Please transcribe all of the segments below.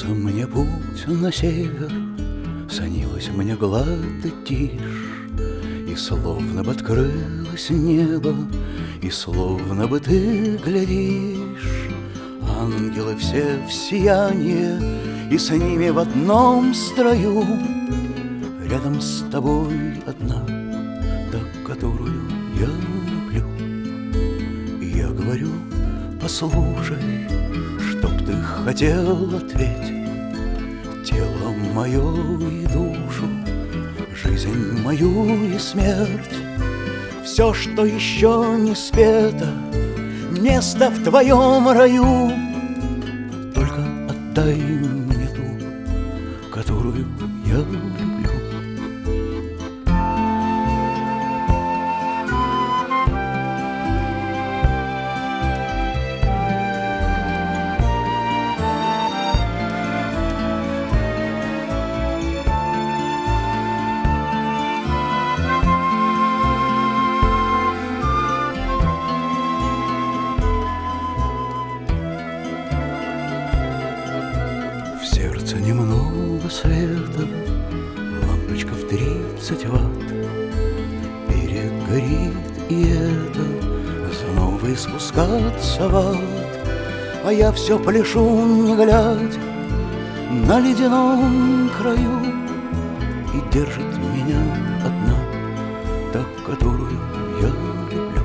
Снился мне путь на север, снилась мне гладь и тишь, и словно бы открылось небо, и словно бы ты глядишь. Ангелы все в сиянье, и с ними в одном строю. Рядом с тобой одна, та, которую я люблю. И я говорю: послушай, чтоб ты хотел, ответь. Тело мое и душу, жизнь мою и смерть, все, что еще не спето, место в твоем раю. Только отдай мне ту, которую я люблю. В сердце немного света, лампочка в 30 ватт. Перегорит и это, за новый спускаться в ад. А я все пляшу, не глядя, на ледяном краю. И держит меня одна, та, которую я люблю.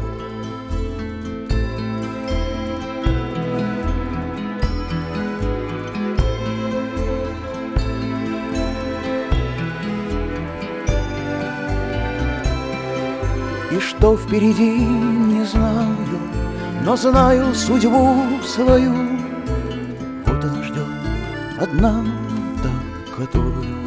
И что впереди, не знаю, но знаю судьбу свою. Вот она ждет одна, та, которую